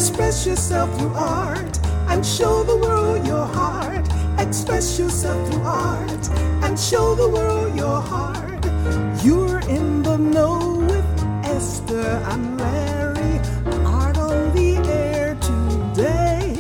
Express yourself through art and show the world your heart. Express yourself through art and show the world your heart. You're in the know with Esther and Larry. Art on the air today.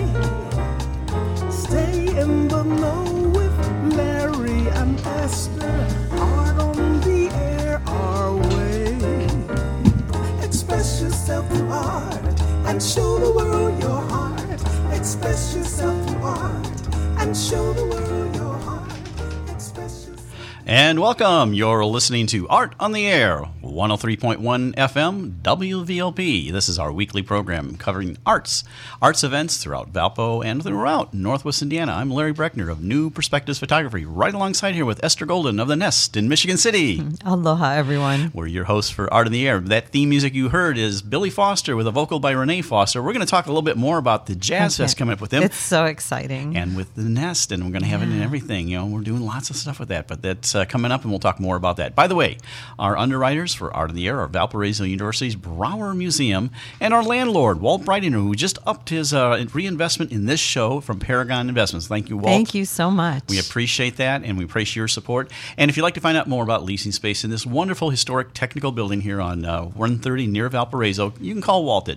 Stay in the know with Larry and Esther. Art on the air our way. Express yourself through art and show the world your heart. Express yourself through art and show the world your heart. Express yourself. And welcome. You're listening to Art on the Air, 103.1 FM, WVLP. This is our weekly program covering arts events throughout Valpo and throughout Northwest Indiana. I'm Larry Breckner of New Perspectives Photography, right alongside here with Esther Golden of The Nest in Michigan City. Aloha, everyone. We're your hosts for Art on the Air. That theme music you heard is Billy Foster with a vocal by Renee Foster. We're going to talk a little bit more about the Jazz Fest coming up with them. It's so exciting. And with The Nest, and we're going to have it in everything. You know, we're doing lots of stuff with that, but that's coming up, and we'll talk more about that. By the way, our underwriters for Art on the Air are Valparaiso University's Brower Museum, and our landlord, Walt Breitinger, who just upped his reinvestment in this show from Paragon Investments. Thank you, Walt. Thank you so much. We appreciate that, and we appreciate your support. And if you'd like to find out more about leasing space in this wonderful historic technical building here on 130 near Valparaiso, you can call Walt at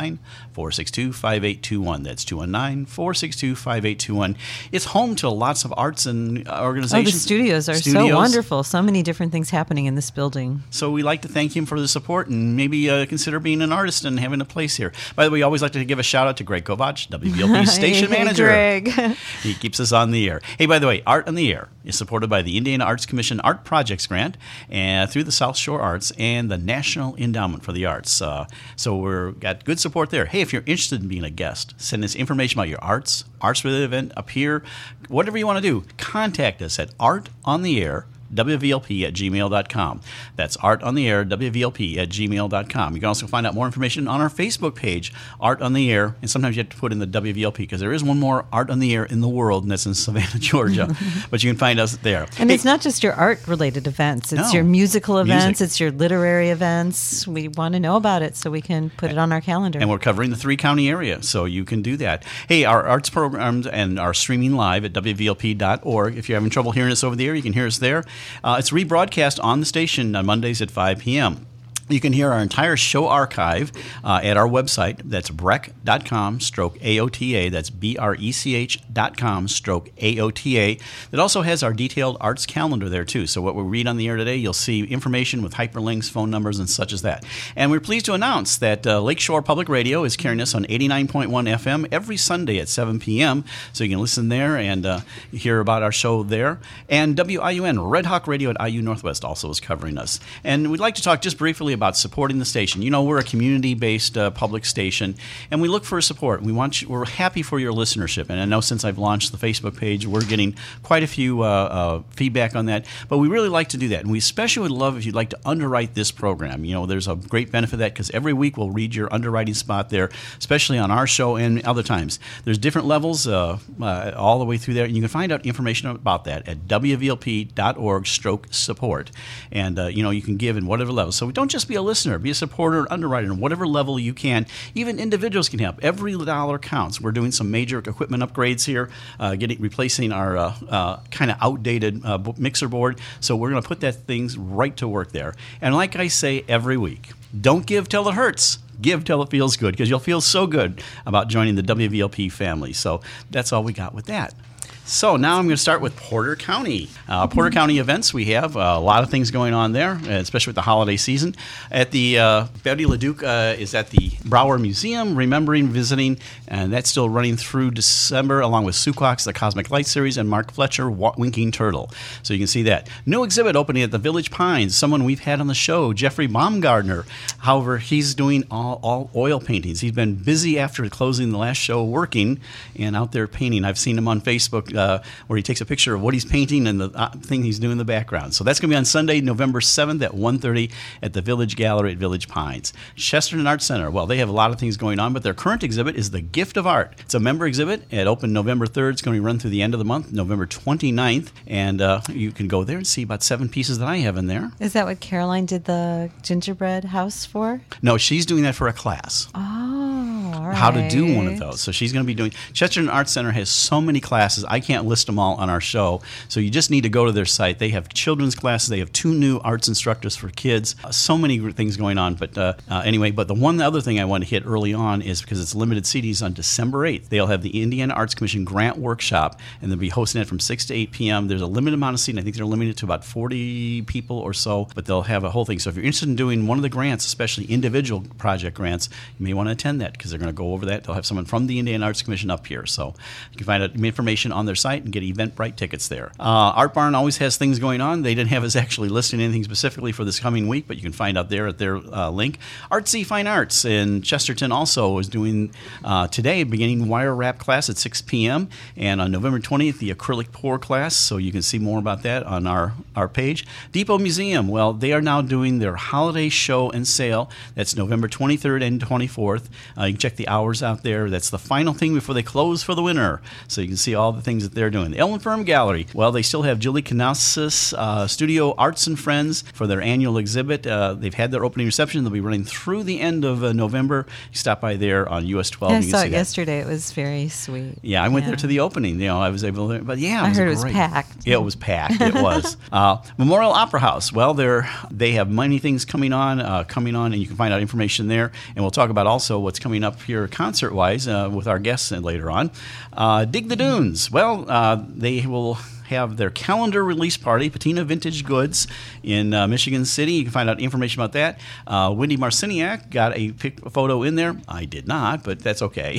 219-462-5821. That's 219-462-5821. It's home to lots of arts and organizations. Oh, the studios are so wonderful. So many different things happening in this building. So we like to thank him for the support and maybe consider being an artist and having a place here. By the way, we always like to give a shout out to Greg Kovac, WVLP station manager. Greg. He keeps us on the air. Hey, by the way, Art on the Air is supported by the Indiana Arts Commission Art Projects Grant and through the South Shore Arts and the National Endowment for the Arts. So we've got good support there. Hey, if you're interested in being a guest, send us information about your arts-related event up here, whatever you want to do, contact us at artontheair, WVLP@gmail.com. That's Art on the Air, WVLP@gmail.com. You can also find out more information on our Facebook page, Art on the Air. And sometimes you have to put in the WVLP because there is one more Art on the Air in the world, and that's in Savannah, Georgia. But you can find us there. And it's not just your art-related events. It's your musical events. It's your literary events. We want to know about it so we can put it on our calendar. And we're covering the 3-county area, so you can do that. Hey, our arts programs and are streaming live at WVLP.org. If you're having trouble hearing us over the air, you can hear us there. It's rebroadcast on the station on Mondays at 5 p.m. You can hear our entire show archive at our website. That's brech.com/AOTA. That's BRECH.com/AOTA. It also has our detailed arts calendar there, too. So what we read on the air today, you'll see information with hyperlinks, phone numbers, and such as that. And we're pleased to announce that Lakeshore Public Radio is carrying us on 89.1 FM every Sunday at 7 p.m. So you can listen there and hear about our show there. And WIUN, Red Hawk Radio at IU Northwest, also is covering us. And we'd like to talk just briefly about supporting the station. You know, we're a community-based public station, and we look for support. We're happy for your listenership, and I know since I've launched the Facebook page, we're getting quite a few feedback on that, but we really like to do that, and we especially would love if you'd like to underwrite this program. You know, there's a great benefit of that because every week we'll read your underwriting spot there, especially on our show and other times. There's different levels all the way through there, and you can find out information about that at WVLP.org/support, and you can give in whatever level. So don't just be a listener, be a supporter, underwriter, whatever level you can. Even individuals can help. Every dollar counts. We're doing some major equipment upgrades here, replacing our kind of outdated mixer board. So we're going to put that things right to work there. And like I say every week, don't give till it hurts. Give till it feels good, because you'll feel so good about joining the WVLP family. So that's all we got with that. So now I'm going to start with Porter County. Porter County events, we have a lot of things going on there, especially with the holiday season. At the Betty LeDuc is at the Brower Museum, Remembering, Visiting, and that's still running through December, along with Sue Cox, the Cosmic Light Series, and Mark Fletcher, Winking Turtle. So you can see that. New exhibit opening at the Village Pines, someone we've had on the show, Jeffrey Baumgartner. However, he's doing all oil paintings. He's been busy after closing the last show working and out there painting. I've seen him on Facebook where he takes a picture of what he's painting and the thing he's doing in the background. So that's going to be on Sunday, November 7th at 1:30 at the Village Gallery at Village Pines. Chesterton Art Center, well, they have a lot of things going on, but their current exhibit is The Gift of Art. It's a member exhibit. It opened November 3rd. It's going to run through the end of the month, November 29th, and you can go there and see about 7 pieces that I have in there. Is that what Caroline did the gingerbread house for? No, she's doing that for a class. Oh, all how to do one of those. So she's going to be doing. Chesterton Arts Center has so many classes. I can't list them all on our show. So you just need to go to their site. They have children's classes. They have 2 new arts instructors for kids. So many things going on. But anyway, but the other thing I want to hit early on is because it's limited CDs on December 8th. They'll have the Indiana Arts Commission Grant Workshop, and they'll be hosting it from 6 to 8 p.m. There's a limited amount of seating. I think they're limited to about 40 people or so, but they'll have a whole thing. So if you're interested in doing one of the grants, especially individual project grants, you may want to attend that because they're going to go over that. They'll have someone from the Indiana Arts Commission up here. So you can find out information on their site and get Eventbrite tickets there. Art Barn always has things going on. They didn't have us actually listing anything specifically for this coming week, but you can find out there at their link. Artsy Fine Arts in Chesterton also is doing today, beginning wire wrap class at 6 p.m. and on November 20th, the acrylic pour class. So you can see more about that on our page. Depot Museum, well, they are now doing their holiday show and sale. That's November 23rd and 24th. You can check the hours out there. That's the final thing before they close for the winter. So you can see all the things that they're doing. The Ellen Firm Gallery, well, they still have Julie Canassis Studio Arts and Friends for their annual exhibit. They've had their opening reception. They'll be running through the end of November. You stop by there on US 12. Yeah, I saw it yesterday. It was very sweet. Yeah, I went there to the opening. I was able to, but yeah, I heard it was packed. Yeah, it was packed. It was. Memorial Opera House. Well, they have many things coming on, and you can find out information there. And we'll talk about also what's coming up here concert-wise with our guests later on. Dig the Dunes. Well, they will have their calendar release party, Patina Vintage Goods in Michigan City. You can find out information about that. Wendy Marciniak got a photo in there. I did not, but that's okay.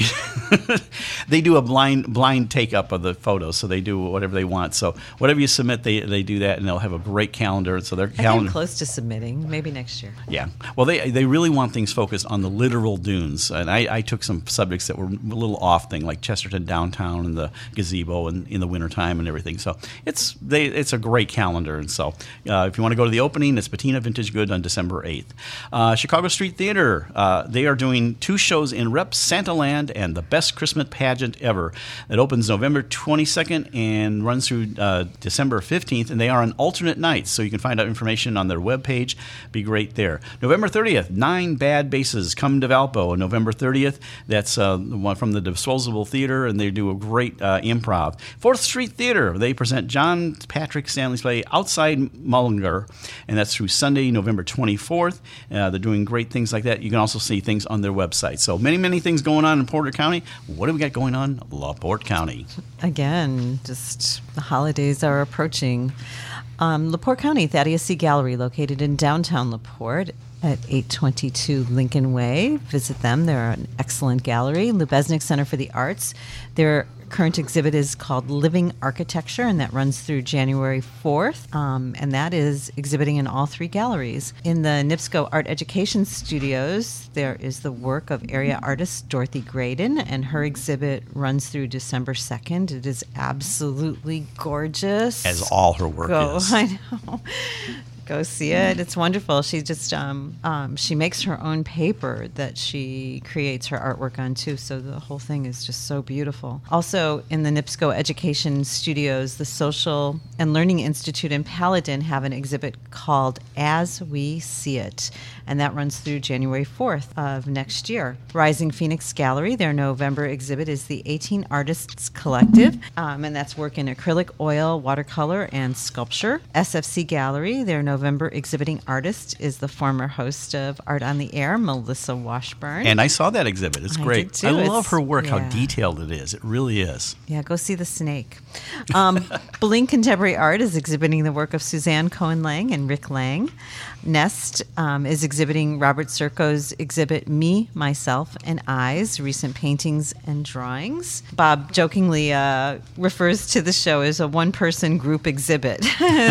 They do a blind take-up of the photos, so they do whatever they want. So whatever you submit, they do that, and they'll have a great calendar. So their calendar. I'm close to submitting, maybe next year. Yeah. Well, they really want things focused on the literal dunes, and I took some subjects that were a little off thing, like Chesterton downtown and the gazebo and in the wintertime and everything. So it's a great calendar, and so if you want to go to the opening, it's Patina Vintage Good on December 8th. Chicago Street Theater, they are doing 2 shows in Rep Santaland and the Best Christmas Pageant Ever. It opens November 22nd and runs through December 15th, and they are on alternate nights, so you can find out information on their webpage. Be great there. November 30th, 9 Bad Bases come to Valpo on November 30th. That's one from the Disposable Theater, and they do a great improv. 4th Street Theater, they present John Patrick Stanley's play Outside Mullinger, and that's through Sunday, November 24th. They're doing great things like that. You can also see things on their website. So many things going on in Porter County. What do we got going on in LaPorte County? Again, just the holidays are approaching. LaPorte County, Thaddeus C. Gallery, located in downtown LaPorte at 822 Lincoln Way. Visit them. They're an excellent gallery. Lubeznik Center for the Arts. Their current exhibit is called Living Architecture, and that runs through January 4th, and that is exhibiting in all 3 galleries. In the NIPSCO Art Education Studios, there is the work of area artist Dorothy Graydon, and her exhibit runs through December 2nd. It is absolutely gorgeous. As all her work is. I know. Go see it. It's wonderful. She just she makes her own paper that she creates her artwork on too. So the whole thing is just so beautiful. Also in the NIPSCO Education Studios, the Social and Learning Institute in Paladin have an exhibit called As We See It, and that runs through January 4th of next year. Rising Phoenix Gallery, their November exhibit is the 18 Artists Collective, and that's work in acrylic, oil, watercolor, and sculpture. SFC Gallery, their November exhibiting artist is the former host of Art on the Air, Melissa Washburn. And I saw that exhibit. It's great. Did too. I love her work, how detailed it is. It really is. Yeah, go see the snake. Blink Contemporary Art is exhibiting the work of Suzanne Cohen-Lang and Rick Lang. Nest is exhibiting Robert Serco's exhibit Me, Myself, and Eyes, recent paintings and drawings. Bob jokingly refers to the show as a one-person group exhibit.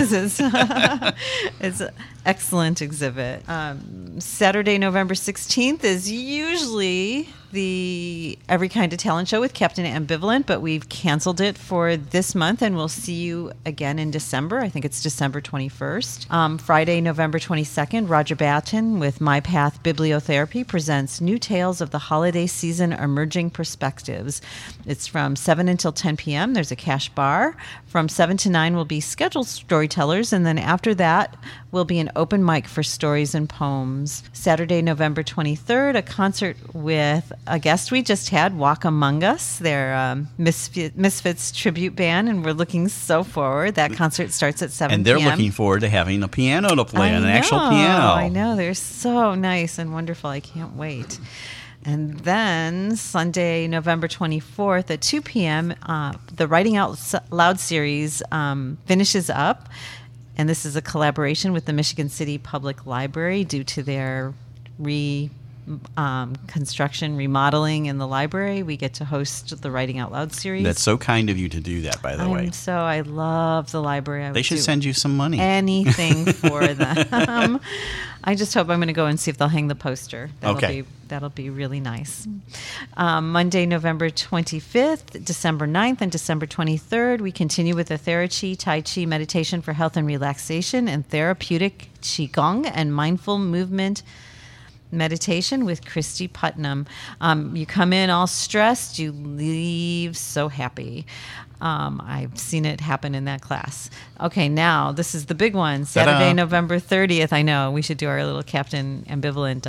It's an excellent exhibit. Saturday, November 16th is usually the Every Kind of Talent show with Captain Ambivalent, but we've canceled it for this month, and we'll see you again in December. I think it's December 21st. Friday, November 22nd, Roger Batten with My Path Bibliotherapy presents New Tales of the Holiday Season Emerging Perspectives. It's from 7 until 10 p.m. There's a cash bar. From 7 to 9 will be scheduled storytellers, and then after that will be an an open mic for stories and poems. Saturday, November 23rd, a concert with a guest we just had, Walk Among Us. They're Misfits tribute band, and we're looking so forward. That concert starts at 7 And they're p.m. looking forward to having a piano to play, an actual piano. I know. They're so nice and wonderful. I can't wait. And then Sunday, November 24th at 2 p.m., the Writing Out Loud series finishes up. And this is a collaboration with the Michigan City Public Library due to their construction, remodeling in the library. We get to host the Writing Out Loud series. That's so kind of you to do that, by the way. I love the library. They should send you some money. Anything for them. I just hope I'm going to go and see if they'll hang the poster. That'll be really nice. Monday, November 25th, December 9th, and December 23rd, we continue with the Therachi Tai Chi meditation for health and relaxation and therapeutic Qigong and mindful movement meditation with Christy Putnam. You come in all stressed, you leave so happy. I've seen it happen in that class. Okay, now this is the big one. Saturday, Ta-da. November 30th. I know we should do our little Captain Ambivalent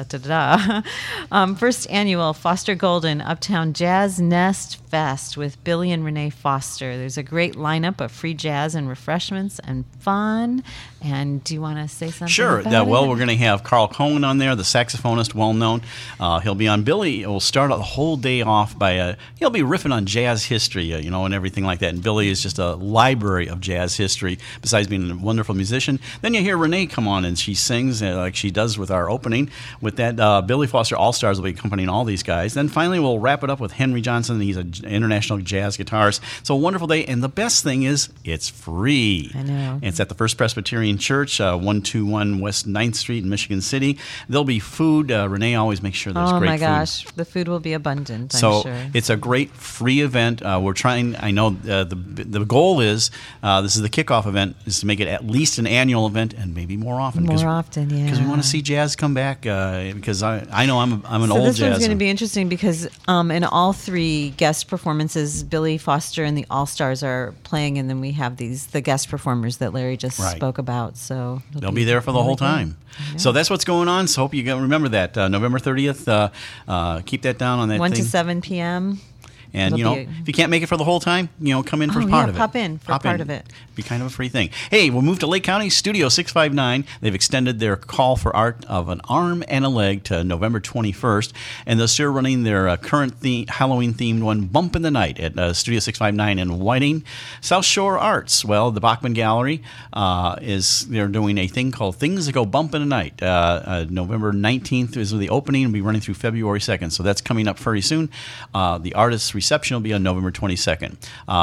First annual Foster Golden Uptown Jazz Nest Fest with Billy and Renee Foster. There's a great lineup of free jazz and refreshments and fun. And do you want to say something? Sure. About Well, it? we're going to have Carl Cohen on there, the saxophonist, well known. He'll be on. Billy will start the whole day off by he'll be riffing on jazz history, and everything like that. And Billy is just a library of jazz history, besides being a wonderful musician. Then you hear Renee come on and she sings like she does with our opening. With that, Billy Foster All-Stars will be accompanying all these guys. Then finally we'll wrap it up with Henry Johnson. He's an international jazz guitarist. So a wonderful day. And the best thing is it's free. I know. It's at the First Presbyterian Church, 121 West 9th Street in Michigan City. There'll be food. Renee always makes sure there's great food. Oh my gosh, the food will be abundant, So I'm sure. it's a great free event. We're trying, I know the goal is, this is the kickoff event, is to make it at least an annual event and maybe more often. More often, yeah. Because we want to see jazz come back, because I know I'm an So old this jazz. one's going to be interesting because in all three guest performances, Billy Foster and the All-Stars are playing, and then we have the guest performers that Larry just Right. spoke about. So They'll be there for the whole time. So that's what's going on. So hope you remember that. November 30th, keep that down on that 1 thing. to 7 p.m. And, It'll if you can't make it for the whole time, come in for part of it. Pop in for part of it. Be kind of a free thing. Hey, we'll move to Lake County Studio 659. They've extended their call for art of an arm and a leg to November 21st. And they're still running their current Halloween-themed one, Bump in the Night, at Studio 659 in Whiting. South Shore Arts, well, the Bachman Gallery, they're doing a thing called Things That Go Bump in the Night. November 19th is the opening. It'll be running through February 2nd. So that's coming up very soon. The artist's reception will be on November 22nd.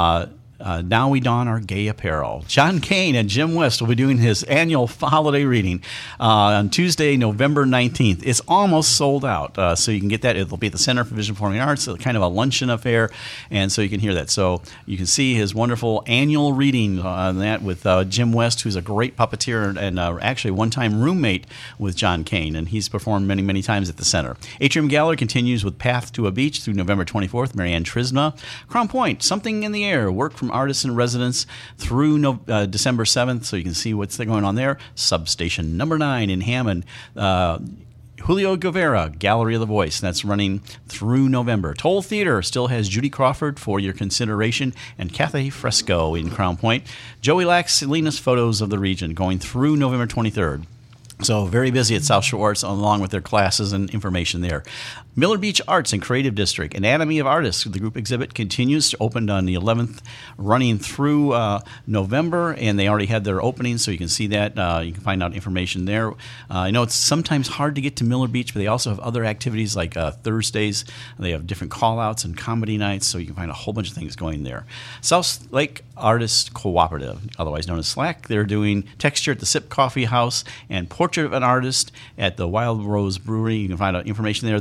Now we don our gay apparel. John Kane and Jim West will be doing his annual holiday reading on Tuesday, November 19th. It's almost sold out, so you can get that. It'll be at the Center for Vision Performing Arts, kind of a luncheon affair, and so you can hear that. So you can see his wonderful annual reading on that with Jim West, who's a great puppeteer and actually one-time roommate with John Kane, and he's performed many, many times at the Center. Atrium Gallery continues with Path to a Beach through November 24th. Marianne Trisma. Crown Point, Something in the Air, work from artists in residence through December 7th, so you can see what's going on there. Substation number 9 in Hammond. Julio Guevara, Gallery of the Voice, that's running through November. Toll Theater still has Judy Crawford for your consideration, and Cathay Fresco in Crown Point. Joey Lack's Selena's Photos of the Region going through November 23rd. So very busy at South Shore Arts along with their classes and information there. Miller Beach Arts and Creative District, Anatomy of Artists, the group exhibit continues to open on the 11th, running through November, and they already had their opening, so you can see that. You can find out information there. I know it's sometimes hard to get to Miller Beach, but they also have other activities like Thursdays. They have different call-outs and comedy nights, so you can find a whole bunch of things going there. South Lake Artists Cooperative, otherwise known as SLAC, they're doing Texture at the Sip Coffee House and Portrait of an Artist at the Wild Rose Brewery. You can find out information there. They do not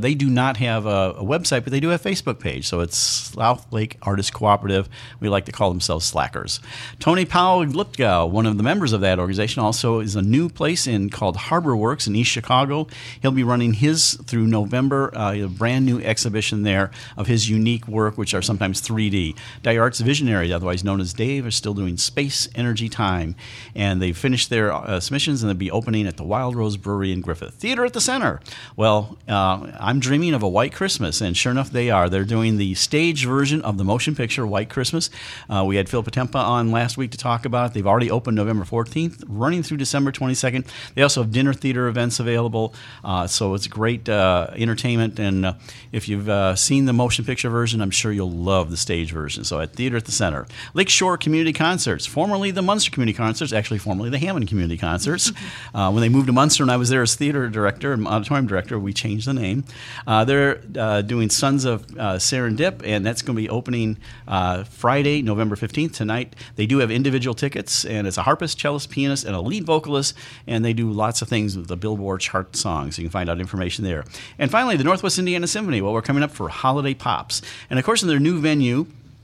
not have a website, but they do have a Facebook page. So it's South Lake Artists Cooperative. We like to call themselves Slackers. Tony Powell Lipkow, one of the members of that organization, also is a new place called Harbor Works in East Chicago. He'll be running his through November, a brand new exhibition there of his unique work, which are sometimes 3D. DieArt's Visionary, otherwise known as Dave, is still doing Space, Energy, Time. And they finished their submissions, and they'll be opening at the Wild Rose Brewery in Griffith. Theater at the Center. Well, I'm dreaming of a White Christmas, and sure enough, they are. They're doing the stage version of the motion picture White Christmas. We had Phil Potempa on last week to talk about it. They've already opened November 14th, running through December 22nd. They also have dinner theater events available, so it's great entertainment. And if you've seen the motion picture version, I'm sure you'll love the stage version. So at Theater at the Center. Lakeshore Community Concerts, formerly the Munster Community Concerts, actually formerly the Hammond Community Concerts. When they moved to Munster and I was there as theater director and auditorium director, we changed the name. They're doing Sons of Serendip, and that's going to be opening Friday, November 15th, tonight. They do have individual tickets, and it's a harpist, cellist, pianist, and a lead vocalist, and they do lots of things with the Billboard chart songs. You can find out information there. And finally, the Northwest Indiana Symphony. Well, we're coming up for Holiday Pops. And, of course, in their new venue,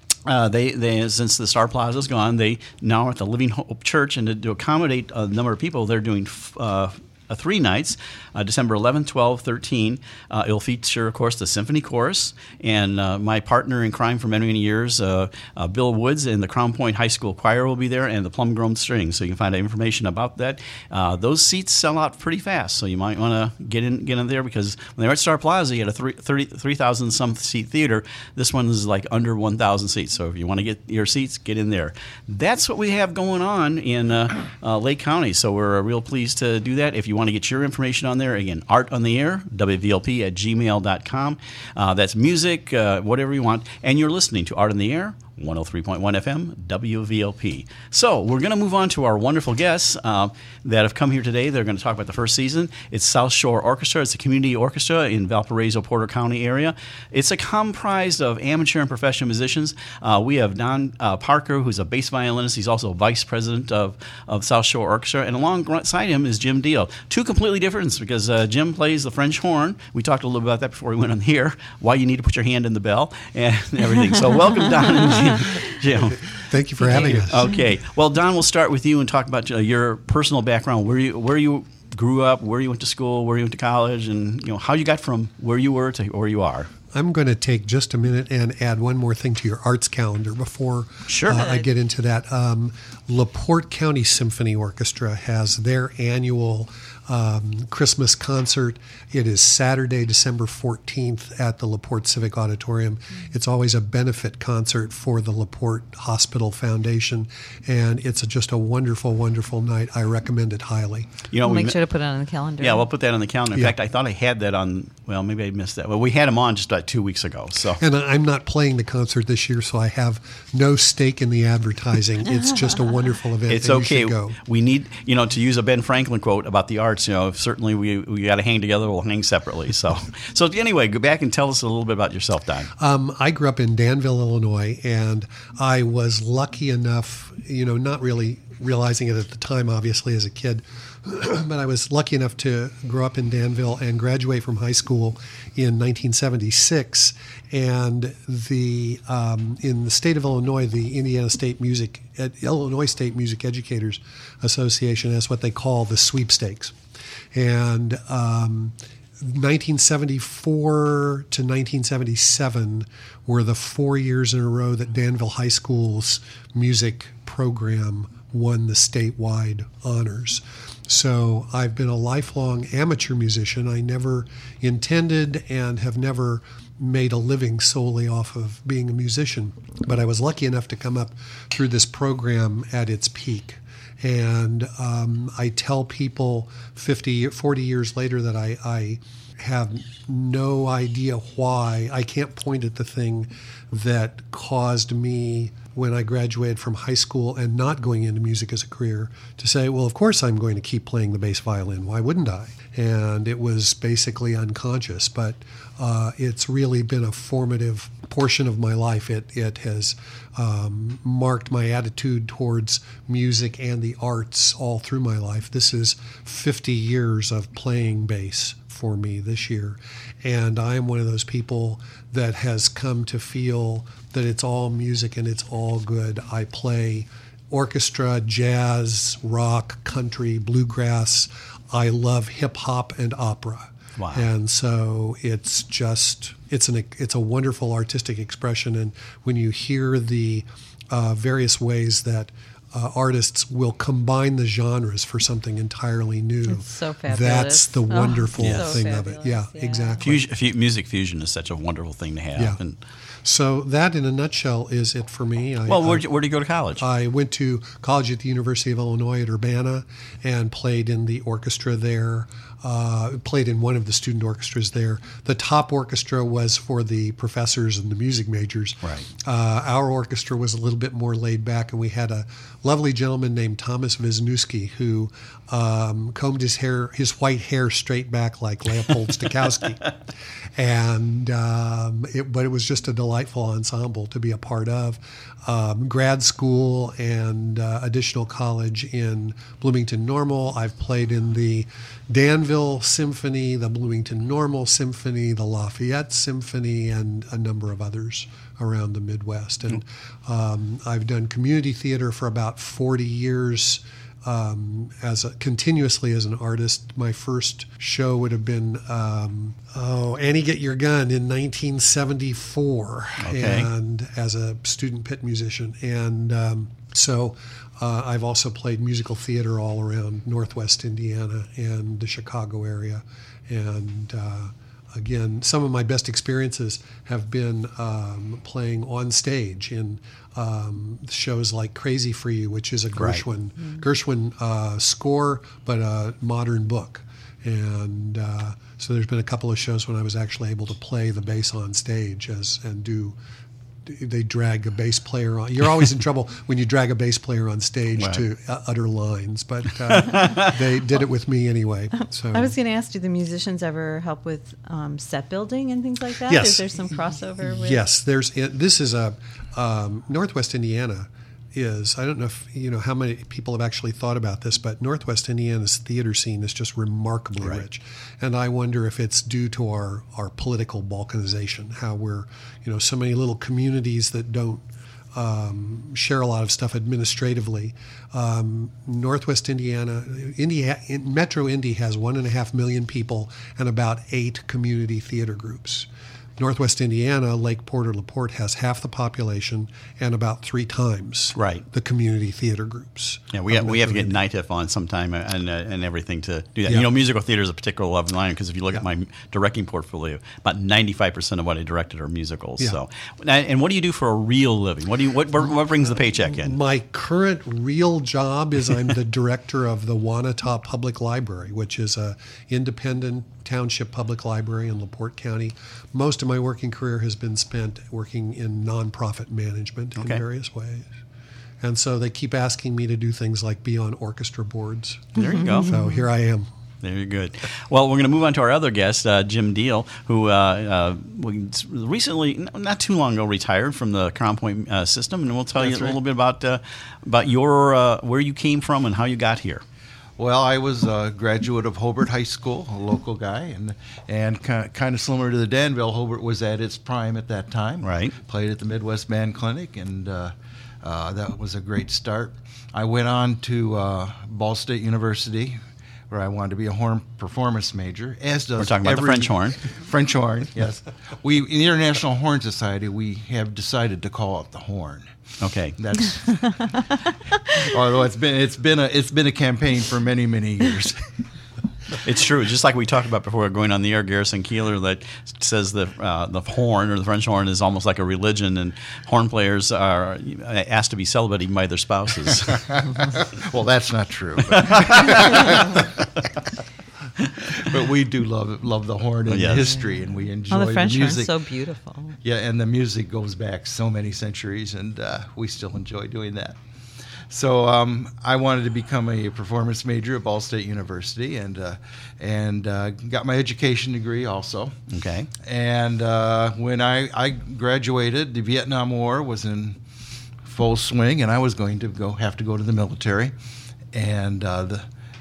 they since the Star Plaza is gone, they now are at the Living Hope Church, and to accommodate a number of people, they're doing 3 nights, December 11, 12, 13. It'll feature, of course, the Symphony Chorus, and my partner in crime for many, many years, Bill Woods, and the Crown Point High School Choir will be there, and the Plum Grown Strings. So you can find out information about that. Those seats sell out pretty fast, so you might want to get in there, because when they were at Star Plaza, you had a 3,000-some seat theater. This one is like under 1,000 seats, so if you want to get your seats, get in there. That's what we have going on in Lake County, so we're real pleased to do that. If you want to get your information on there, again, Art on the Air, WVLP@gmail.com. That's music, whatever you want. And you're listening to Art on the Air, 103.1 FM, WVLP. So we're going to move on to our wonderful guests that have come here today. They're going to talk about the first season. It's South Shore Orchestra. It's a community orchestra in Valparaiso, Porter County area. It's comprised of amateur and professional musicians. We have Don Parker, who's a bass violinist. He's also vice president of South Shore Orchestra. And alongside him is Jim Deal. Two completely different, because Jim plays the French horn. We talked a little bit about that before we went on here, why you need to put your hand in the bell and everything. So welcome, Don and Jim. Thank you for having us. Okay. Well, Don, we'll start with you and talk about your personal background, where you grew up, where you went to school, where you went to college, and how you got from where you were to where you are. I'm going to take just a minute and add one more thing to your arts calendar before I get into that. LaPorte County Symphony Orchestra has their annual Christmas concert. It is Saturday, December 14th at the LaPorte Civic Auditorium. It's always a benefit concert for the LaPorte Hospital Foundation, and it's just a wonderful, wonderful night. I recommend it highly. We'll make sure to put it on the calendar. Yeah, we'll put that on the calendar. In fact, I thought I had that on, well, maybe I missed that. Well, we had them on just about 2 weeks ago. So. And I'm not playing the concert this year, so I have no stake in the advertising. It's just a wonderful event. It's okay. You should go. We need, to use a Ben Franklin quote about the arts, certainly we got to hang together, we'll hang separately. So anyway, go back and tell us a little bit about yourself, Don. I grew up in Danville, Illinois, and I was lucky enough, not really realizing it at the time, obviously, as a kid, but I was lucky enough to grow up in Danville and graduate from high school in 1976. And in the state of Illinois, the Illinois State Music Educators Association has what they call the sweepstakes. And 1974 to 1977 were the 4 years in a row that Danville High School's music program won the statewide honors. So I've been a lifelong amateur musician. I never intended and have never made a living solely off of being a musician. But I was lucky enough to come up through this program at its peak. And I tell people 40 years later that I have no idea why. I can't point at the thing that caused me, when I graduated from high school and not going into music as a career, to say, well, of course I'm going to keep playing the bass violin. Why wouldn't I? And it was basically unconscious, but it's really been a formative portion of my life. It has marked my attitude towards music and the arts all through my life. This is 50 years of playing bass for me this year. And I am one of those people that has come to feel that it's all music and it's all good. I play orchestra, jazz, rock, country, bluegrass. I love hip hop and opera. Wow. And so it's a wonderful artistic expression. And when you hear the various ways that artists will combine the genres for something entirely new, It's so fabulous. that's the wonderful Yes. thing So of it. fabulous, Yeah, yeah. exactly. Music fusion is such a wonderful thing to have. Yeah. And, So that, in a nutshell, is it for me. where did you go to college? I went to college at the University of Illinois at Urbana and played in the orchestra there, played in one of the student orchestras there. The top orchestra was for the professors and the music majors. Right. Our orchestra was a little bit more laid back, and we had a lovely gentleman named Thomas Wisniewski who combed his white hair straight back like Leopold Stokowski. And but it was just a delightful ensemble to be a part of. Grad school and additional college in Bloomington Normal. I've played in the Danville Symphony, the Bloomington Normal Symphony, the Lafayette Symphony, and a number of others around the Midwest. And I've done community theater for about 40 years. Continuously as an artist. My first show would have been Annie Get Your Gun in 1974, Okay. and as a student pit musician. And so I've also played musical theater all around Northwest Indiana and the Chicago area. And again, some of my best experiences have been playing on stage in shows like Crazy for You, which is a Gershwin score, but a modern book. And so there's been a couple of shows when I was actually able to play the bass on stage they drag a bass player on. You're always in trouble when you drag a bass player on stage Right. to utter lines, but they did it with me anyway. So I was going to ask, do the musicians ever help with set building and things like that? Yes. Is there some crossover with? Yes, this is a Northwest Indiana is, I don't know if you know how many people have actually thought about this, but Northwest Indiana's theater scene is just remarkably Right. rich. And I wonder if it's due to our political balkanization, how we're, so many little communities that don't share a lot of stuff administratively. Northwest Indiana, Metro Indy has 1.5 million people and about 8 community theater groups. Northwest Indiana, Lake Porter, LaPorte has half the population and about 3 times Right. the community theater groups. Yeah, we have to get NITIF on sometime and everything to do that. Yeah. Musical theater is a particular love of mine because if you look at my directing portfolio, about 95% of what I directed are musicals. Yeah. So, and what do you do for a real living? What brings the paycheck in? My current real job is I'm the director of the Wanata Public Library, which is a independent township public library in LaPorte County. Most of my working career has been spent working in nonprofit management in Okay. various ways. And so they keep asking me to do things like be on orchestra boards. There you go. So here I am. Very good. Well, we're going to move on to our other guest, Jim Deal, who recently, not too long ago, retired from the Crown Point system, and we'll tell you a little bit about your where you came from and how you got here. Well, I was a graduate of Hobart High School, a local guy, and kind of similar to the Danville. Hobart was at its prime at that time. Right. Played at the Midwest Band Clinic, and that was a great start. I went on to Ball State University, where I wanted to be a horn performance major, as does We're talking about the French horn. French horn, yes. In the International Horn Society, we have decided to call it the horn. Okay. That's although it's been a campaign for many years. It's true. Just like we talked about before going on the air, Garrison Keillor, that says the horn or the French horn is almost like a religion, and horn players are asked to be celibate even by their spouses. Well, that's not true. But we do love the horn and Yes. the history, and we enjoy the French the music. horn's so beautiful. Yeah, and the music goes back so many centuries, and we still enjoy doing that. So I wanted to become a performance major at Ball State University, and got my education degree also. Okay. And when I graduated, the Vietnam War was in full swing, and I was going to have to go to the military. And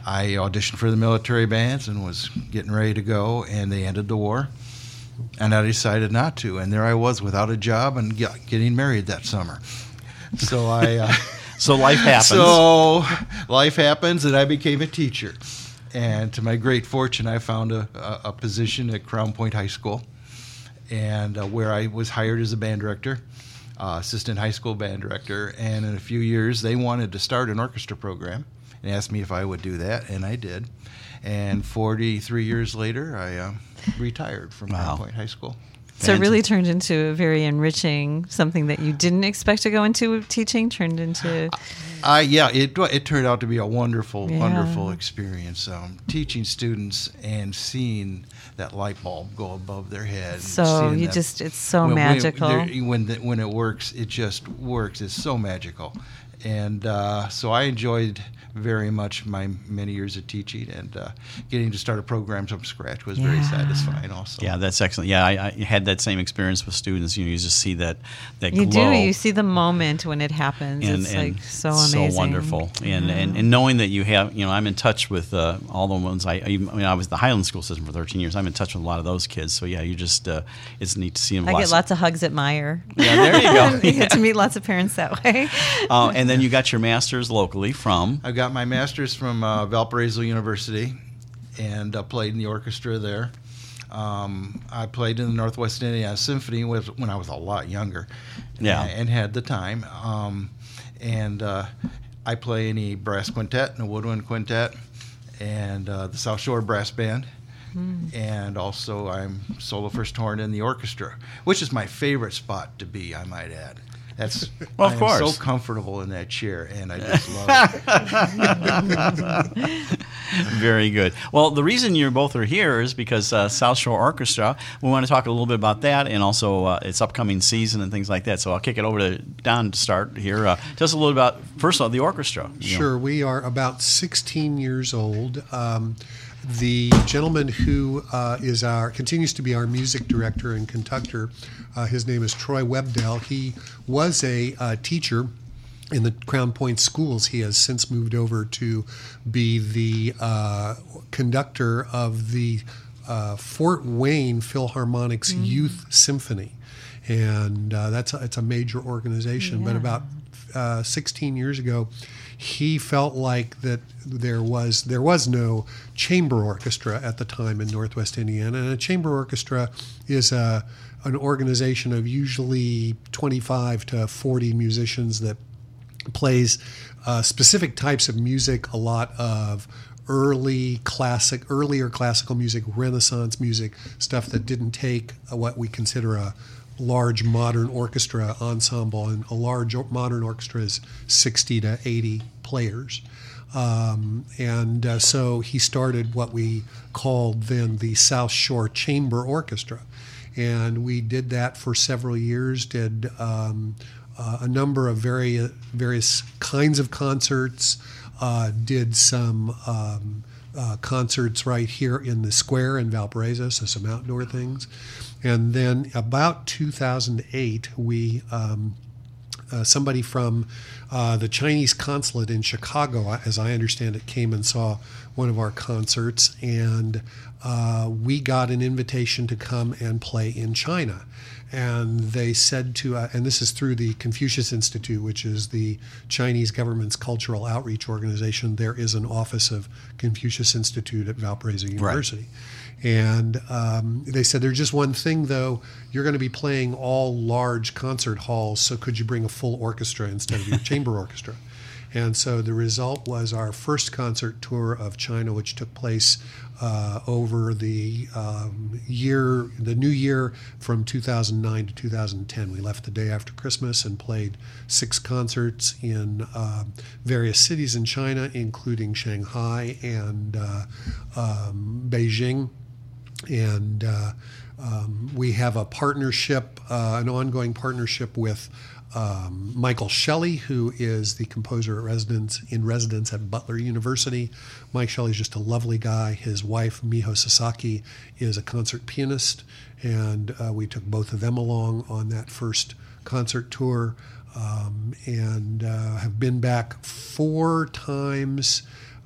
I auditioned for the military bands and was getting ready to go, and they ended the war. And I decided not to. And there I was without a job and getting married that summer. So So life happens. So life happens, and I became a teacher. And to my great fortune, I found a position at Crown Point High School, and where I was hired as a band director, assistant high school band director. And in a few years, they wanted to start an orchestra program and asked me if I would do that, and I did. And 43 years later, I retired from Crown Point High School. So it really turned into a very enriching, something that you didn't expect to go into teaching, turned into... It turned out to be a wonderful, wonderful experience. Teaching students and seeing that light bulb go above their head. So it's so magical. When it works, it just works. It's so magical. And so I enjoyed very much my many years of teaching, and getting to start a program from scratch was very satisfying also. Yeah, that's excellent. Yeah, I had that same experience with students. You just see that you glow. You see the moment when it happens. It's like so amazing. So wonderful. And knowing that you have, I'm in touch with all the ones, I was the Highland School System for 13 years. I'm in touch with a lot of those kids. So yeah, you just, it's neat to see them. I get lots of hugs at Meyer. Yeah, there you go. You get to meet lots of parents that way. And then you got your master's locally from? I got my master's from Valparaiso University, and played in the orchestra there. I played in the Northwest Indiana Symphony when I was a lot younger, and had the time. I play in a brass quintet and a woodwind quintet, and the South Shore Brass Band. And also I'm solo first horn in the orchestra, which is my favorite spot to be, I might add. That's of course. I'm so comfortable in that chair, and I just love it. Very good. Well, the reason you both are here is because South Shore Orchestra, we want to talk a little bit about that, and also its upcoming season and things like that. So I'll kick it over to Don to start here. Tell us a little about, first of all, the orchestra. Sure. We are about 16 years old. The gentleman who continues to be our music director and conductor, his name is Troy Webdell. He was a teacher in the Crown Point schools. He has since moved over to be the conductor of the Fort Wayne Philharmonic's Youth Symphony, and it's a major organization. Yeah. But about 16 years ago, he felt like that there was no chamber orchestra at the time in Northwest Indiana, and a chamber orchestra is an organization of usually 25 to 40 musicians that plays specific types of music, a lot of earlier classical music, Renaissance music, stuff that didn't take what we consider a large modern orchestra ensemble, and a large modern orchestra is 60 to 80 players. So he started what we called then the South Shore Chamber Orchestra. And we did that for several years, did a number of various kinds of concerts, did some concerts right here in the square in Valparaiso, so some outdoor things. And then about 2008, we somebody from the Chinese consulate in Chicago, as I understand it, came and saw one of our concerts, and we got an invitation to come and play in China. And they said to, and this is through the Confucius Institute, which is the Chinese government's cultural outreach organization. There is an office of Confucius Institute at Valparaiso University. Right. And they said, there's just one thing, though. You're going to be playing all large concert halls, so could you bring a full orchestra instead of your chamber orchestra? And so the result was our first concert tour of China, which took place over the new year from 2009 to 2010. We left the day after Christmas and played 6 concerts in various cities in China, including Shanghai and Beijing. And we have a partnership, an ongoing partnership with Michael Shelley, who is the composer in residence at Butler University. Mike Shelley is just a lovely guy. His wife, Miho Sasaki, is a concert pianist, and we took both of them along on that first concert tour, and have been back 4 times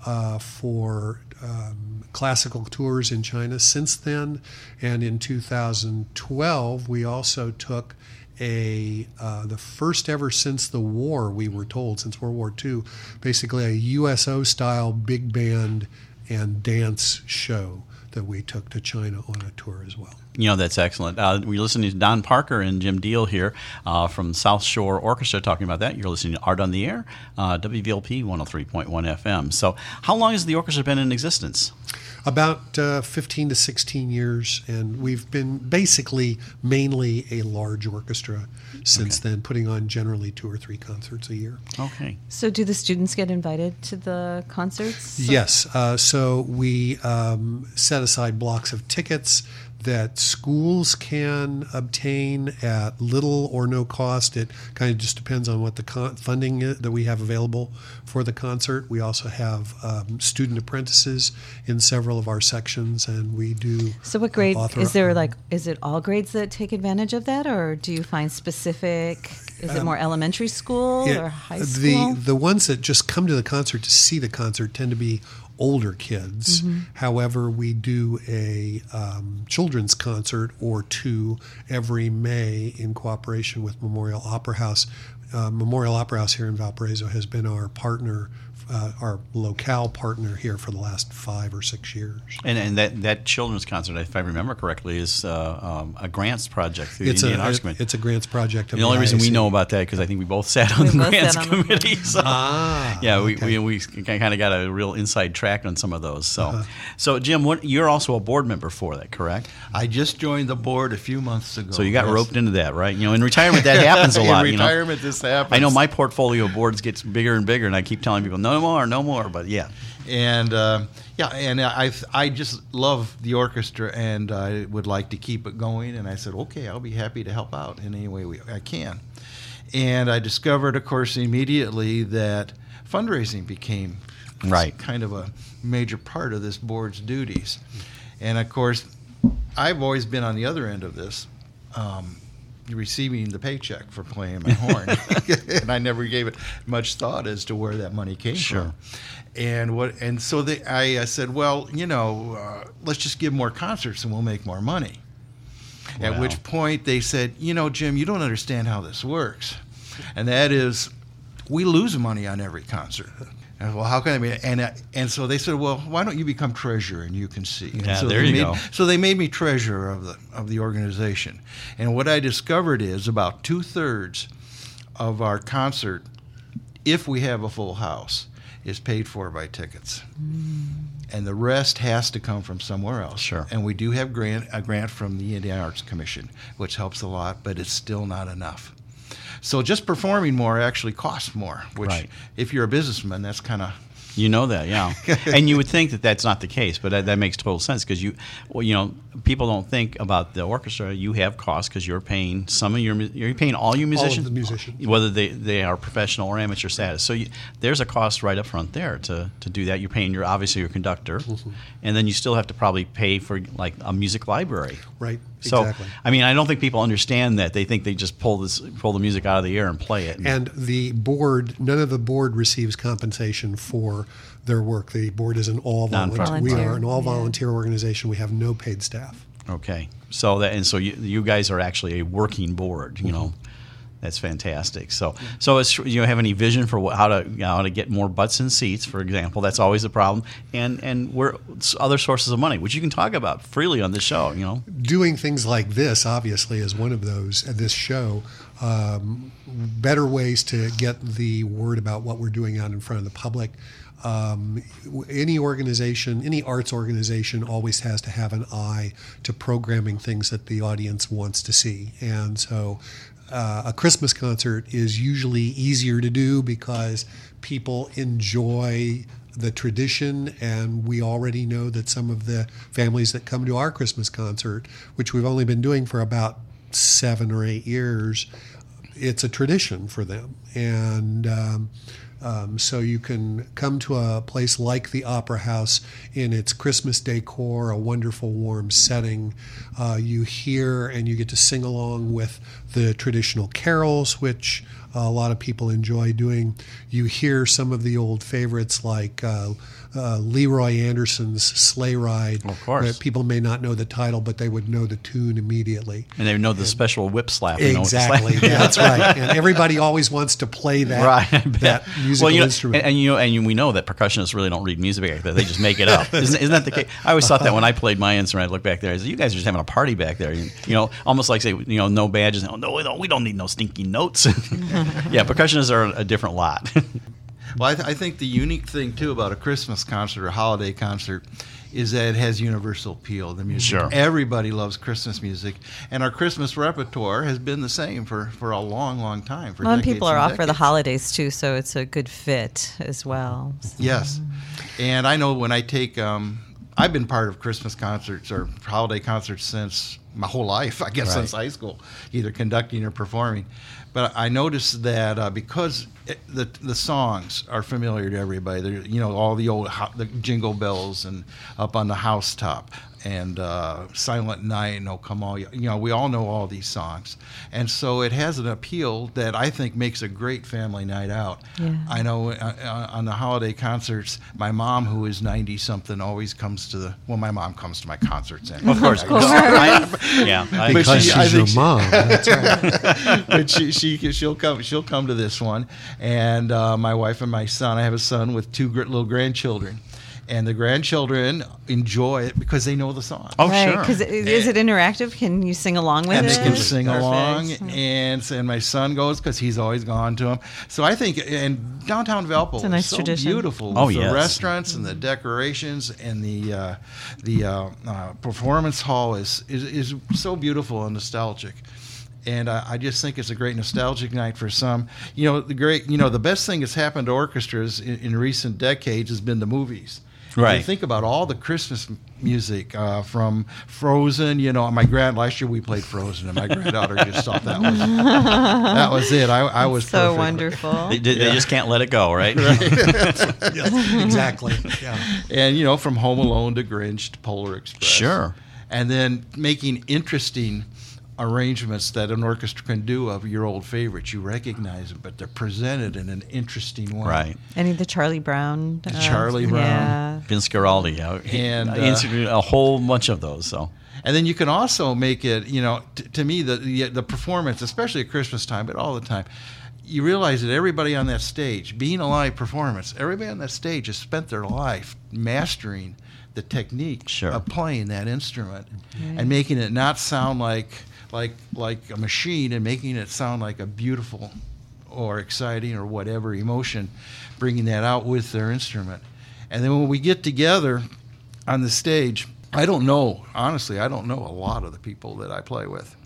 for classical tours in China since then. And in 2012, we also took the first ever since the war, we were told, since World War II, basically a USO-style big band and dance show that we took to China on a tour as well. You know, that's excellent. We're listening to Don Parker and Jim Deal here from South Shore Orchestra talking about that. You're listening to Art on the Air, WVLP 103.1 FM. So how long has the orchestra been in existence? About 15 to 16 years, and we've been basically mainly a large orchestra since then, putting on generally 2 or 3 concerts a year. Okay. So do the students get invited to the concerts? Yes. So we set aside blocks of tickets that schools can obtain at little or no cost. It kind of just depends on what the funding is that we have available for the concert. We also have student apprentices in several of our sections, and we do. So what grade is there? Is it all grades that take advantage of that, or do you find specific? Is it more elementary school or high school? The ones that just come to the concert to see the concert tend to be older kids. Mm-hmm. However, we do a children's concert or 2 every May in cooperation with Memorial Opera House. Memorial Opera House here in Valparaiso has been our partner, our locale partner here for the last 5 or 6 years. And that children's concert, if I remember correctly, is a grants project through the Indian Arts Committee. It's a grants project. The only reason we know about that because I think we both sat on the grants committee. So we kind of got a real inside track on some of those. So, so Jim, you're also a board member for that, correct? I just joined the board a few months ago. So you got roped into that, right? You know, in retirement that happens a lot. In retirement, this happens. I know my portfolio of boards gets bigger and bigger, and I keep telling people, no more. But yeah. And I just love the orchestra, and I would like to keep it going. And I said, okay, I'll be happy to help out in any way I can. And I discovered, of course, immediately that fundraising became kind of a major part of this board's duties. And of course, I've always been on the other end of this, receiving the paycheck for playing my horn. And I never gave it much thought as to where that money came from. And so I said, well, let's just give more concerts and we'll make more money. Wow. At which point they said, Jim, you don't understand how this works. And that is, we lose money on every concert. And well, how can I be? And so they said, well, why don't you become treasurer and you can see? Yeah, so there you go. So they made me treasurer of the organization. And what I discovered is about 2/3 of our concert, if we have a full house, is paid for by tickets. And the rest has to come from somewhere else. Sure. And we do have a grant from the Indian Arts Commission, which helps a lot, but it's still not enough. So just performing more actually costs more, which if you're a businessman, that's kind of... You know that, yeah. And you would think that that's not the case, but that makes total sense because people don't think about the orchestra. You have costs because you're paying you're paying all your musicians, all of the musicians, whether they are professional or amateur status. So there's a cost right up front there to do that. You're paying obviously your conductor, and then you still have to probably pay for like a music library. Right. So, exactly. I mean, I don't think people understand that. They think they just pull the music out of the air and play it. And the board, none of the board receives compensation for their work. The board is an all-volunteer. We are an all-volunteer organization. We have no paid staff. Okay. So you guys are actually a working board, That's fantastic. So have any vision for how to get more butts in seats, for example? That's always a problem. And where other sources of money, which you can talk about freely on this show. Doing things like this obviously is one of those. This show, better ways to get the word about what we're doing out in front of the public. Any organization, any arts organization, always has to have an eye to programming things that the audience wants to see, and so. A Christmas concert is usually easier to do because people enjoy the tradition, and we already know that some of the families that come to our Christmas concert, which we've only been doing for about 7 or 8 years, it's a tradition for them. And so you can come to a place like the Opera House in its Christmas decor, a wonderful warm setting. You hear and you get to sing along with the traditional carols, which a lot of people enjoy doing. You hear some of the old favorites like Leroy Anderson's Sleigh Ride. Of course. Where people may not know the title, but they would know the tune immediately. And they know the special whip slap. Exactly, that's right. And everybody always wants to play that, that musical instrument. And we know that percussionists really don't read music back there. They just make it up. Isn't that the case? I always thought that when I played my instrument, I looked back there, I said, you guys are just having a party back there. Almost like say, no badges. Oh, no, we don't need no stinky notes. Yeah, percussionists are a different lot. Well, I think the unique thing, too, about a Christmas concert or holiday concert is that it has universal appeal, the music. Sure. Everybody loves Christmas music, and our Christmas repertoire has been the same for a long, long time. Well, and people are off for the holidays, too, so it's a good fit as well. So. Yes. And I know when I take I've been part of Christmas concerts or holiday concerts since my whole life, I guess, since high school, either conducting or performing. But I noticed that because the songs are familiar to everybody, all the old the Jingle Bells and Up on the Housetop and Silent Night and Oh Come All, we all know all these songs. And so it has an appeal that I think makes a great family night out. Yeah. I know on the holiday concerts, my mom, who is 90-something, always comes to my mom comes to my concerts. And of course. Because she's your mom. That's right. But she'll come to this one. And my wife and my son, I have a son with two little grandchildren. And the grandchildren enjoy it because they know the song. Oh, right, sure. Because is it interactive? Can you sing along with it? And they can sing Perfect. along. And my son goes because he's always gone to them. So I think, and downtown Valpo a nice is so tradition. beautiful. Oh, with yes. The restaurants and the decorations and the performance hall is so beautiful and nostalgic. And I just think it's a great nostalgic night for some. The best thing that's happened to orchestras in recent decades has been the movies. Right. You think about all the Christmas music from Frozen. Last year we played Frozen, and my granddaughter just thought that was it. I was so perfect. wonderful. They just can't let it go, right? Yes, exactly. Yeah. And from Home Alone to Grinch to Polar Express. Sure. And then making interesting arrangements that an orchestra can do of your old favorites. You recognize them, but they're presented in an interesting way. Right. Any of the Charlie Brown? Charlie Brown. Yeah. Vince Guaraldi. And a whole bunch of those. So. And then you can also make it, to me, the performance, especially at Christmas time, but all the time, you realize that everybody on that stage, being a live performance, everybody on that stage has spent their life mastering the technique of playing that instrument and making it not sound like a machine and making it sound like a beautiful or exciting or whatever emotion, bringing that out with their instrument. And then when we get together on the stage, honestly, I don't know a lot of the people that I play with.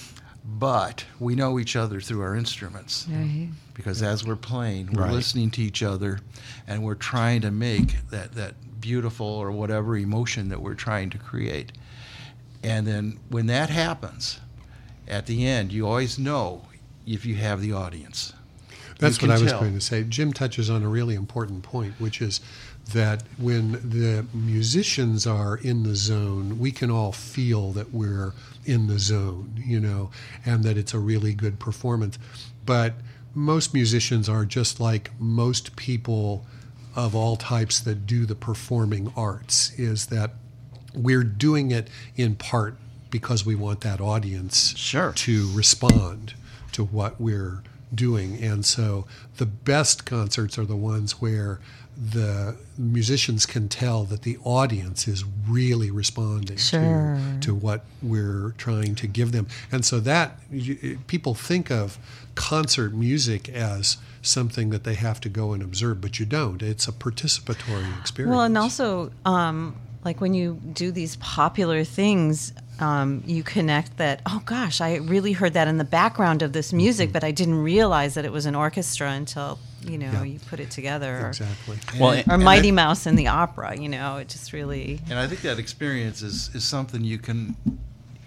But we know each other through our instruments. Right. Because as we're playing, we're listening to each other and we're trying to make that beautiful or whatever emotion that we're trying to create. And then when that happens, at the end, you always know if you have the audience. That's what I was going to say. Jim touches on a really important point, which is that when the musicians are in the zone, we can all feel that we're in the zone, and that it's a really good performance. But most musicians are just like most people of all types that do the performing arts, is that we're doing it in part because we want that audience to respond to what we're doing. And so the best concerts are the ones where the musicians can tell that the audience is really responding to what we're trying to give them. And so that people think of concert music as something that they have to go and observe, but you don't. It's a participatory experience. Well, and also, like when you do these popular things, you connect that, oh gosh, I really heard that in the background of this music, but I didn't realize that it was an orchestra until, you put it together. Exactly. Or Mighty Mouse in the opera, it just really... And I think that experience is something you can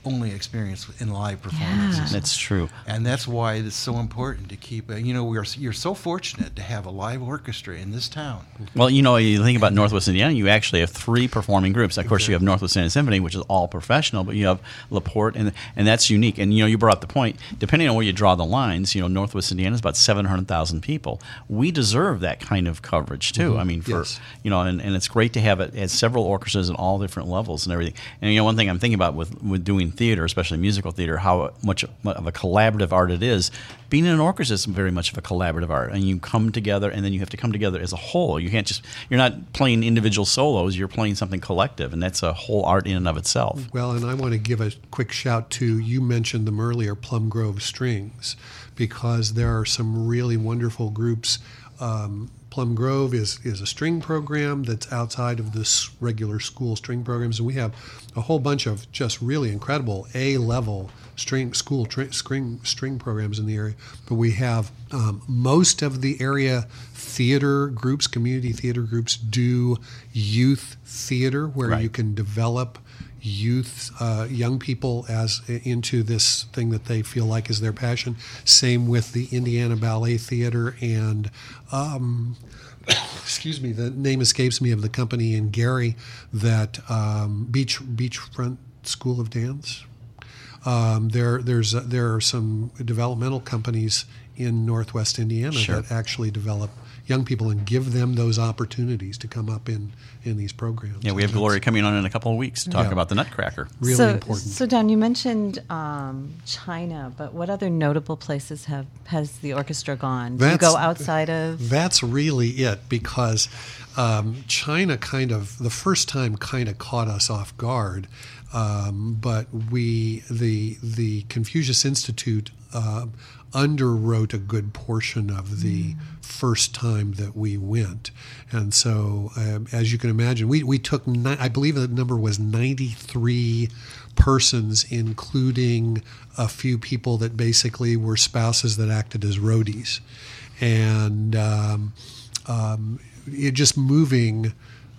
only experience in live performances. That's true. And that's why it's so important to keep, you're so fortunate to have a live orchestra in this town. Well, you think about Northwest Indiana, you actually have 3 performing groups. Of course, you have Northwest Indiana Symphony, which is all professional, but you have LaPorte, and that's unique. And, you brought up the point, depending on where you draw the lines, Northwest Indiana is about 700,000 people. We deserve that kind of coverage, too. I mean, Yes. and it's great to have it at several orchestras at all different levels and everything. And, one thing I'm thinking about with doing theater, especially musical theater, how much of a collaborative art it is. Being in an orchestra is very much of a collaborative art, and you come together, and then you have to come together as a whole. You're not playing individual solos, you're playing something collective, and that's a whole art in and of itself. Well, and I want to give a quick shout to, you mentioned them earlier, Plum Grove Strings, because there are some really wonderful groups. Plum Grove is a string program that's outside of this regular school string programs, and we have a whole bunch of just really incredible A-level string programs in the area. But we have most of the area theater groups, community theater groups, do youth theater where Right. you can develop young people into this thing that they feel like is their passion. Same with the Indiana Ballet Theater and excuse me, the name escapes me of the company in Gary that Beachfront School of Dance. There are some developmental companies in Northwest Indiana Sure. that actually develop young people and give them those opportunities to come up in these programs. Yeah, we have And Gloria that's coming on in a couple of weeks to talk Yeah. about the Nutcracker. really important. So, Don, you mentioned China, but what other notable places has the orchestra gone? Do you That's- go outside of? That's really it, because China the first time caught us off guard. But the Confucius Institute underwrote a good portion of the first time that we went. And so, as you can imagine, we took, I believe the number was 93 persons, including a few people that basically were spouses that acted as roadies. And it just moving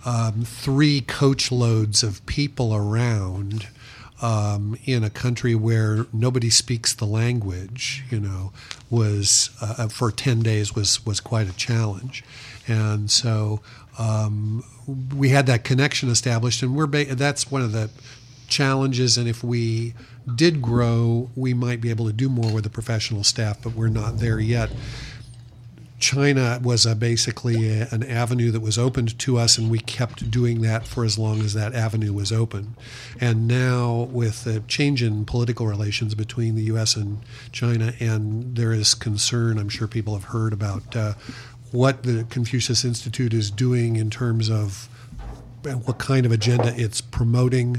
3 coach loads of people around in a country where nobody speaks the language, was for 10 days was quite a challenge. And so we had that connection established, and that's one of the challenges. And if we did grow, we might be able to do more with the professional staff, but we're not there yet. China was basically an avenue that was opened to us, and we kept doing that for as long as that avenue was open. And now, with the change in political relations between the U.S. and China, and there is concern, I'm sure people have heard about what the Confucius Institute is doing in terms of what kind of agenda it's promoting.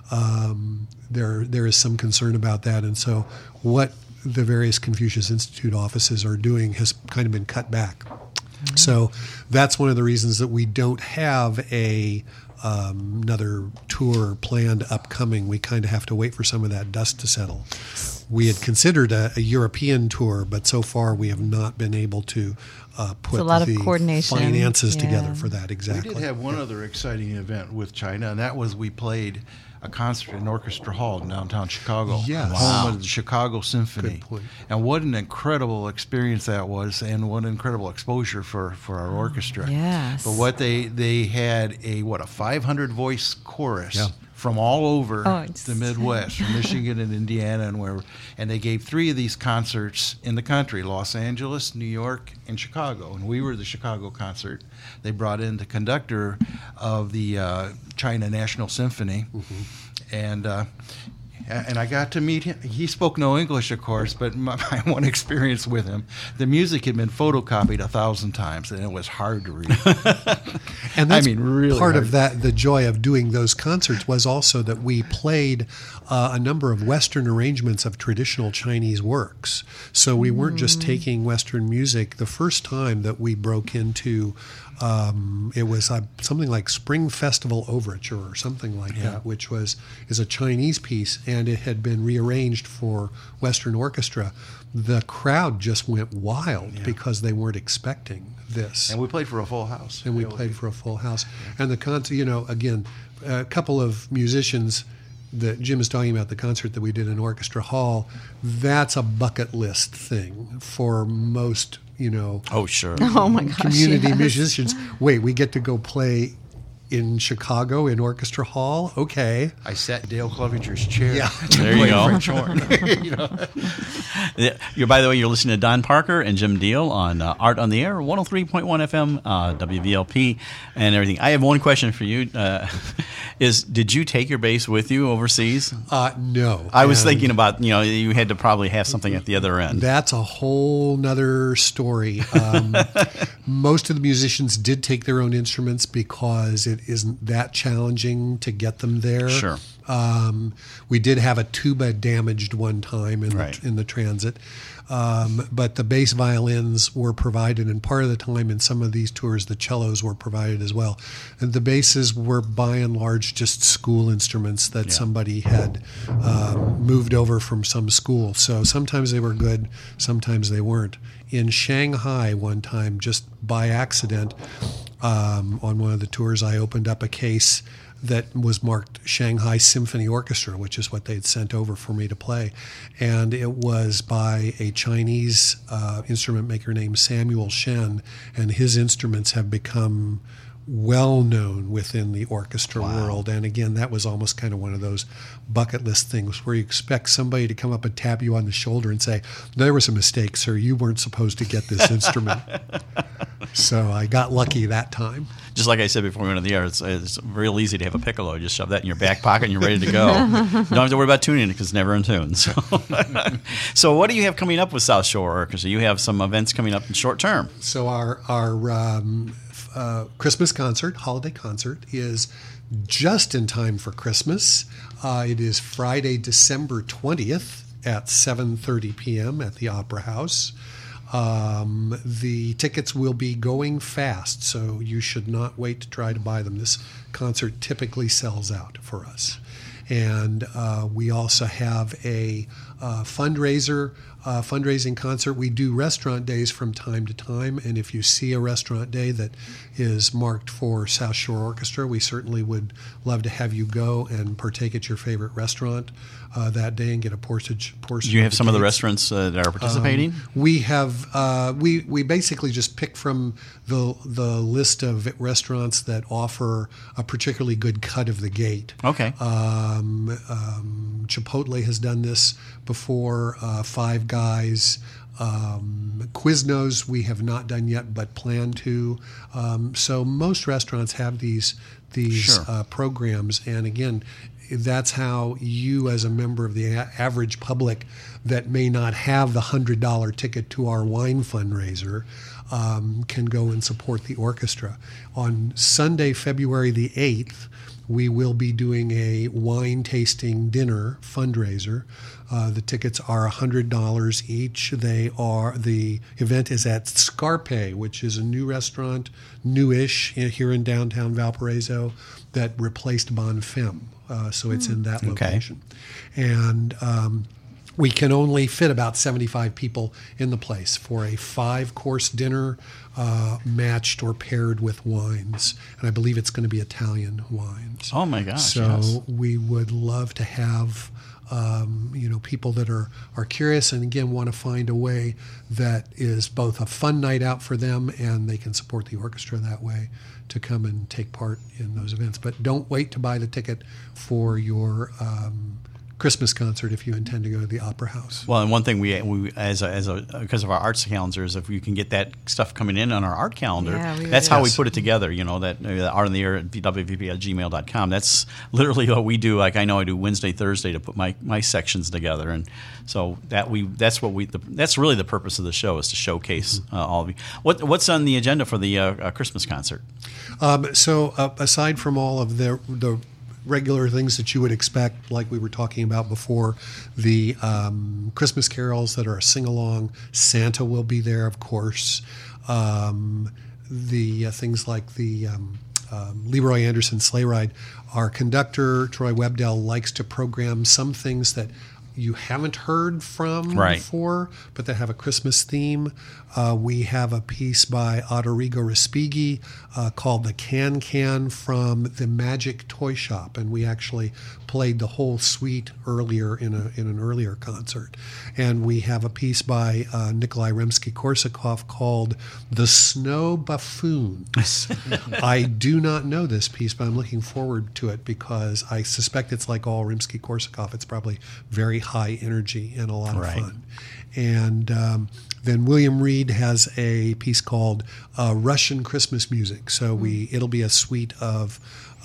There is some concern about that, and so what the various Confucius Institute offices are doing has kind of been cut back. Mm-hmm. So that's one of the reasons that we don't have another tour planned upcoming. We kind of have to wait for some of that dust to settle. We had considered a European tour, but so far we have not been able to put a lot of the coordination. finances Yeah. together for that. Exactly. We did have one other exciting event with China, and that was we played a concert in Orchestra Hall in downtown Chicago, Yes. home of the Chicago Symphony. Good point. And what an incredible experience that was, and what incredible exposure for our orchestra. Yes. But what they had a 500 voice chorus. Yeah. From all over it's- the Midwest, from Michigan and Indiana, and they gave 3 of these concerts in the country: Los Angeles, New York, and Chicago. And we were the Chicago concert. They brought in the conductor of the China National Symphony, and I got to meet him. He spoke no English, of course, but my one experience with him, the music had been photocopied 1,000 times, and it was hard to read. And that's really part hard. of that. The joy of doing those concerts was also that we played a number of Western arrangements of traditional Chinese works. So we weren't just taking Western music. The first time that we broke into, it was something like Spring Festival Overture or something like that, which is a Chinese piece, and it had been rearranged for Western orchestra. The crowd just went wild because they weren't expecting this. And we played for a full house. And we played for a full house. And the concert, again, a couple of musicians that Jim is talking about, the concert that we did in Orchestra Hall, that's a bucket list thing for most, Oh, sure. Oh my gosh. community yes. musicians. Wait, we get to go play in Chicago in Orchestra Hall? Okay. I sat in Dale Clovinger's chair. Yeah. There you go. French horn. By the way, you're listening to Don Parker and Jim Deal on Art on the Air, 103.1 FM, WVLP, and everything. I have one question for you. Did you take your bass with you overseas? No. I was And thinking about, you had to probably have something at the other end. That's a whole nother story. Most of the musicians did take their own instruments because it isn't that challenging to get them there. Sure. We did have a tuba damaged one time Right. in the transit. But the bass violins were provided, and part of the time in some of these tours, the cellos were provided as well. And the basses were by and large just school instruments that somebody had moved over from some school. So sometimes they were good, sometimes they weren't. In Shanghai one time, just by accident, on one of the tours, I opened up a case that was marked Shanghai Symphony Orchestra, which is what they'd sent over for me to play. And it was by a Chinese instrument maker named Samuel Shen, and his instruments have become well known within the orchestra world. And again, that was almost kind of one of those bucket list things where you expect somebody to come up and tap you on the shoulder and say, "There was a mistake, sir. You weren't supposed to get this instrument." So I got lucky that time. Just like I said before we went on the air, it's real easy to have a piccolo. Just shove that in your back pocket and you're ready to go. Don't have to worry about tuning it because it's never in tune. So what do you have coming up with South Shore Orchestra? You have some events coming up in short term. So our Christmas concert, holiday concert, is just in time for Christmas. It is Friday, December 20th at 7:30 p.m. at the Opera House. The tickets will be going fast, so you should not wait to try to buy them. This concert typically sells out for us. And we also have a fundraising concert. We do restaurant days from time to time, and if you see a restaurant day that is marked for South Shore Orchestra, we certainly would love to have you go and partake at your favorite restaurant that day and get a portion. Do you have some of the cakes. restaurants that are participating? We have we basically just pick from the list of restaurants that offer a particularly good cut of the gate. Okay. Chipotle has done this before. Five Guys. Quiznos we have not done yet, but plan to. So most restaurants have these Sure. programs, and again, that's how you, as a member of the average public that may not have the $100 ticket to our wine fundraiser, can go and support the orchestra. On Sunday, February the 8th, we will be doing a wine tasting dinner fundraiser. The tickets are $100 each. The event is at Scarpe, which is a new restaurant, newish here in downtown Valparaiso, that replaced Bon Femme. So it's in that location. And we can only fit about 75 people in the place for a 5-course dinner matched or paired with wines. And I believe it's going to be Italian wines. Oh, my gosh. So yes. we would love to have people that are curious and again want to find a way that is both a fun night out for them and they can support the orchestra that way to come and take part in those events. But don't wait to buy the ticket for your Christmas concert if you intend to go to the Opera House. Well, and one thing we because of our arts calendar is if you can get that stuff coming in on our art calendar, Yeah, we that's really- how we Yes. put it together. That art on the air at wvp@gmail.com. That's literally what we do. Like I know I do Wednesday, Thursday to put my sections together, and so that's really the purpose of the show is to showcase all of you. What's on the agenda for the Christmas concert? So aside from all of the regular things that you would expect, like we were talking about before, the Christmas carols that are a sing-along, Santa will be there, of course. The things like the Leroy Anderson sleigh ride. Our conductor, Troy Webdell, likes to program some things that you haven't heard from Right. before, but that have a Christmas theme. We have a piece by Ottorigo Respighi called "The Can Can" from the Magic Toy Shop, and we actually played the whole suite earlier in an earlier concert. And we have a piece by Nikolai Rimsky-Korsakov called "The Snow Buffoons." I do not know this piece, but I'm looking forward to it because I suspect it's like all Rimsky-Korsakov. It's probably very high energy and a lot of Right. fun. And then William Reed has a piece called Russian Christmas Music. So it'll be a suite of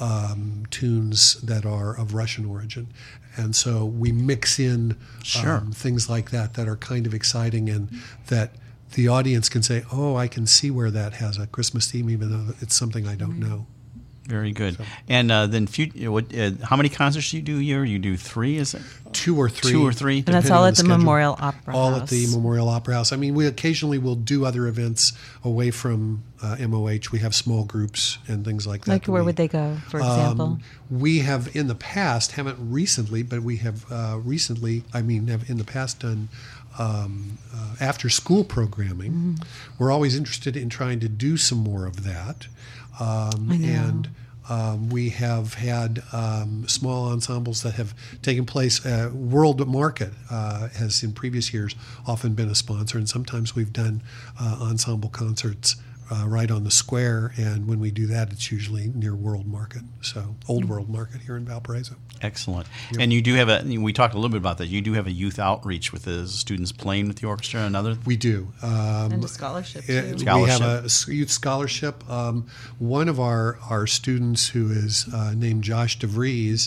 tunes that are of Russian origin. And so we mix in Sure. things like that are kind of exciting and that the audience can say, oh, I can see where that has a Christmas theme, even though it's something I don't know. Very good. And then, how many concerts do you do a year? You do 3, is it? 2 or 3. 2 or 3? And that's depending all on at the schedule. Memorial Opera All House. at the Memorial Opera House. I mean, we occasionally will do other events away from MOH. We have small groups and things like that. Like where would they go, for example? We have in the past, haven't recently, but we have have in the past done after school programming. We're always interested in trying to do some more of that. I know. And we have had small ensembles that have taken place. World Market has in previous years often been a sponsor, and sometimes we've done ensemble concerts right on the square. And when we do that, it's usually near World Market, so Old World Market here in Valparaiso. Excellent. And you do have we talked a little bit about that. You do have a youth outreach with the students playing with the orchestra and other. We do. And a scholarship, too. We have a youth scholarship. One of our students, who is named Josh DeVries,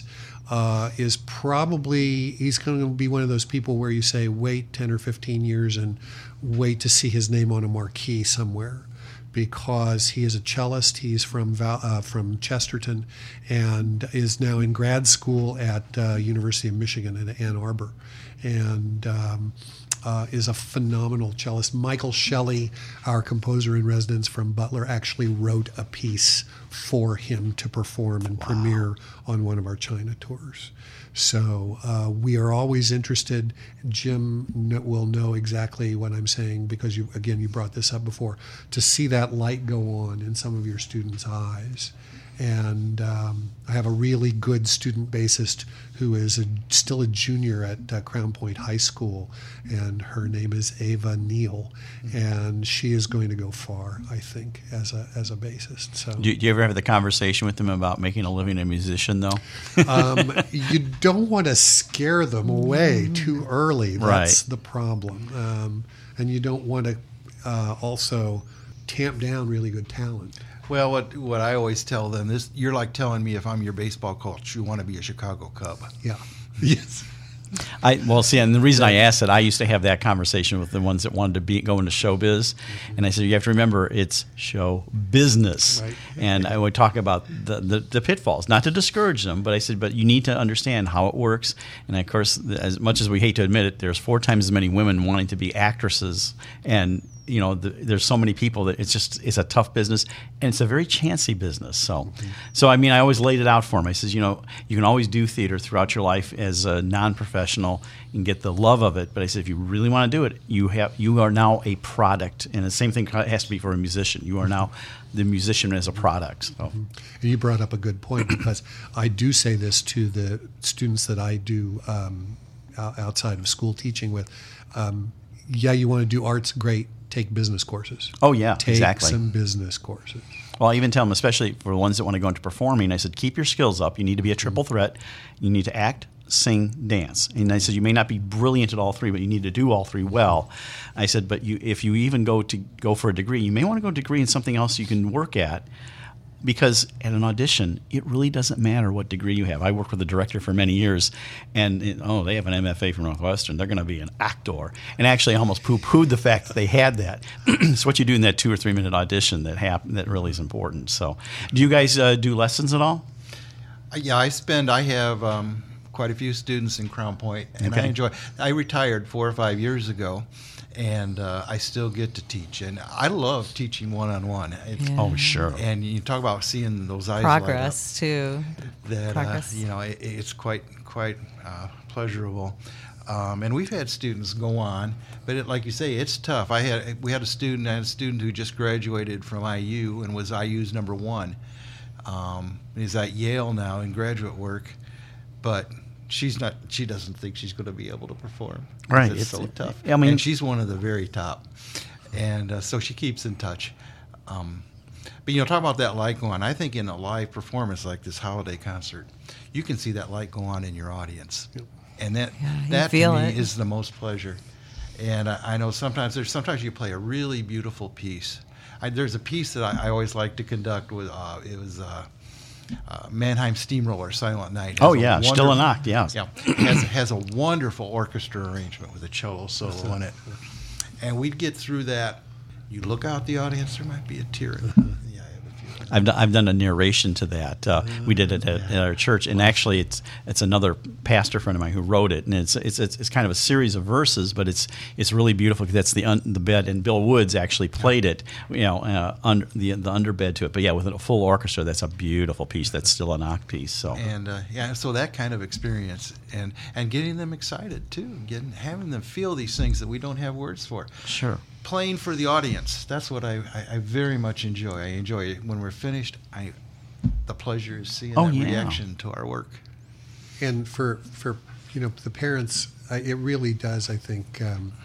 is probably, he's going to be one of those people where you say, wait 10 or 15 years and wait to see his name on a marquee somewhere. Because he is a cellist, he's from Chesterton, and is now in grad school at University of Michigan in Ann Arbor, and is a phenomenal cellist. Michael Shelley, our composer in residence from Butler, actually wrote a piece for him to perform and premiere on one of our China tours. So we are always interested. Jim will know exactly what I'm saying because you brought this up before, to see that light go on in some of your students' eyes. And I have a really good student bassist who is still a junior at Crown Point High School, and her name is Ava Neal, and she is going to go far, I think, as a bassist. So, Do you ever have the conversation with them about making a living as a musician, though? you don't want to scare them away too early. That's the problem, and you don't want to also tamp down really good talent. Well, what I always tell them is, you're like telling me if I'm your baseball coach, you want to be a Chicago Cub. Yeah. Yes. And the reason I asked it, I used to have that conversation with the ones that wanted to go into showbiz, and I said, you have to remember, it's show business. Right. And I would talk about the pitfalls, not to discourage them, but I said, but you need to understand how it works. And of course, as much as we hate to admit it, there's 4 times as many women wanting to be actresses, and there's so many people that it's a tough business, and it's a very chancy business. So I mean, I always laid it out for them. I says, you can always do theater throughout your life as a non-professional and get the love of it. But I said, if you really want to do it, you are now a product, and the same thing has to be for a musician. You are now the musician as a product. So. And you brought up a good point, because I do say this to the students that I do outside of school teaching with. You want to do arts, great. Take business courses. Oh, yeah, Take exactly. some business courses. Well, I even tell them, especially for the ones that want to go into performing, I said, keep your skills up. You need to be a triple threat. You need to act, sing, dance. And I said, you may not be brilliant at all 3, but you need to do all 3 well. I said, but if you even go for a degree, you may want to go a degree in something else you can work at. Because at an audition, it really doesn't matter what degree you have. I worked with a director for many years, and they have an MFA from Northwestern. They're going to be an actor. And actually, I almost poo-pooed the fact that they had that. It's what you do in that 2 or 3 minute audition that really is important. So, do you guys do lessons at all? Yeah, I have quite a few students in Crown Point, and I enjoy. I retired 4 or 5 years ago, and I still get to teach, and I love teaching one-on-one. Oh, sure. And you talk about seeing those eyes Progress, too. light up. That Progress. it's quite pleasurable. And we've had students go on, but like you say, it's tough. I had a student who just graduated from IU and was IU's number one. He's at Yale now in graduate work, but she doesn't think she's going to be able to perform. Right. It's so tough. I mean, and she's one of the very top. And so she keeps in touch. But, talk about that light go on. I think in a live performance like this holiday concert, you can see that light go on in your audience. Yep. And that to me is the most pleasure. And I know sometimes you play a really beautiful piece. There's a piece that I always like to conduct with, it was Mannheim Steamroller, Silent Night. Oh, yeah, Stille Nacht, yes. Yeah, has a wonderful orchestra arrangement with a cello solo in it. And we'd get through that. You look out the audience, there might be a tear in the eye of a few. I've done a narration to that. We did it at our church, and actually, it's another pastor friend of mine who wrote it, and it's kind of a series of verses, but it's really beautiful because that's the bed, and Bill Woods actually played it, under the underbed to it. But yeah, with a full orchestra, that's a beautiful piece. That's still a Nacht piece. So so that kind of experience and getting them excited too, having them feel these things that we don't have words for. Sure. Playing for the audience. That's what I very much enjoy. I enjoy it. When we're finished, the pleasure is seeing that reaction to our work. And for the parents, it really does, I think,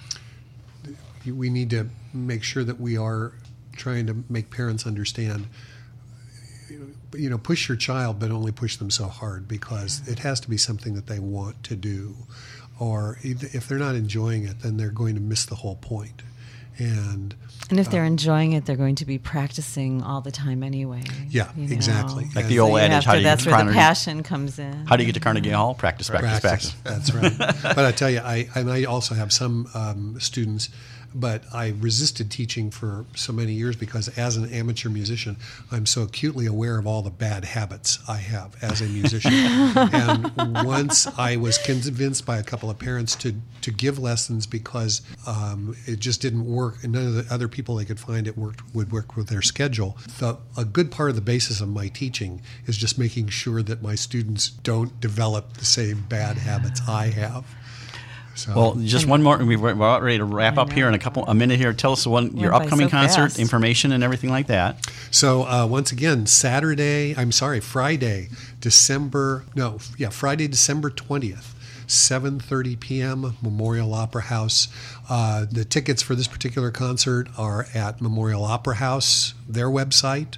we need to make sure that we are trying to make parents understand, push your child, but only push them so hard, because it has to be something that they want to do. Or if they're not enjoying it, then they're going to miss the whole point. And if they're enjoying it, they're going to be practicing all the time anyway. Yeah, exactly. Like the old adage, that's where the passion comes in. How do you get to Carnegie Hall? Practice. That's right. But I tell you, I also have some students, but I resisted teaching for so many years because as an amateur musician, I'm so acutely aware of all the bad habits I have as a musician. And once I was convinced by a couple of parents to give lessons because it just didn't work, and none of the other people they could find would work with their schedule. A good part of the basis of my teaching is just making sure that my students don't develop the same bad habits I have. So. Well, just one more. We're about ready to wrap up here in a minute here. Tell us your upcoming concert information and everything like that. So once again, Friday, December 20th, 7:30 p.m., Memorial Opera House. The tickets for this particular concert are at Memorial Opera House, their website.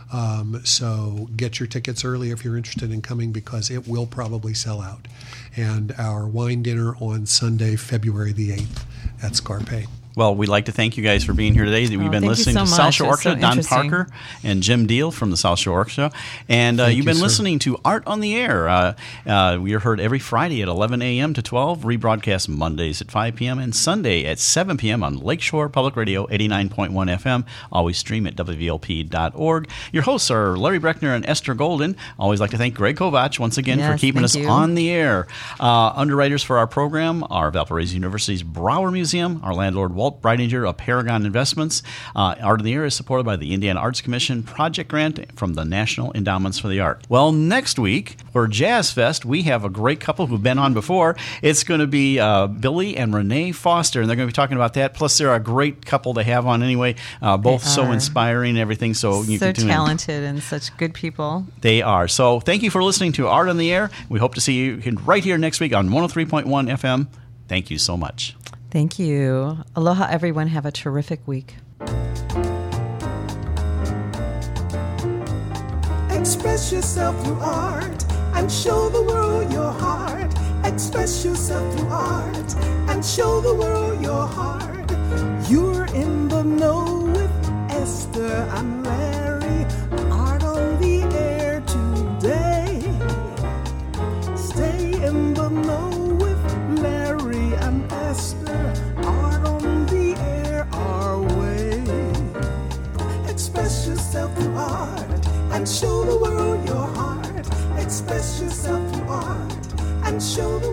So get your tickets early if you're interested in coming, because it will probably sell out. And our wine dinner on Sunday, February the 8th at Scarpe. Well, we'd like to thank you guys for being here today. We've been listening to South Shore Orchestra, Don Parker and Jim Deal from the South Shore Orchestra. And you've been listening to Art on the Air. We are heard every Friday at 11 a.m. to 12, rebroadcast Mondays at 5 p.m. and Sunday at 7 p.m. on Lakeshore Public Radio 89.1 FM. Always stream at WVLP.org. Your hosts are Larry Breckner and Esther Golden. Always like to thank Greg Kovach once again for keeping us on the air. Underwriters for our program are Valparaiso University's Brower Museum, our landlord Walt Breidinger of Paragon Investments. Art of the Air is supported by the Indiana Arts Commission project grant from the National Endowments for the Arts. Well, next week for Jazz Fest, we have a great couple who've been on before. It's going to be Billy and Renee Foster, and they're going to be talking about that. Plus, they're a great couple to have on anyway. Both so inspiring and everything. So you can tune in. So talented and such good people. They are. So thank you for listening to Art on the Air. We hope to see you right here next week on 103.1 FM. Thank you so much. Thank you. Aloha, everyone. Have a terrific week. Express yourself through art and show the world your heart. Express yourself through art and show the world your heart. You're in the know with Esther and Larry. Art on the air today. Stay in the know with Larry and Esther. Art on the air our way. Express yourself through art and show the world your heart. Express yourself through art and show the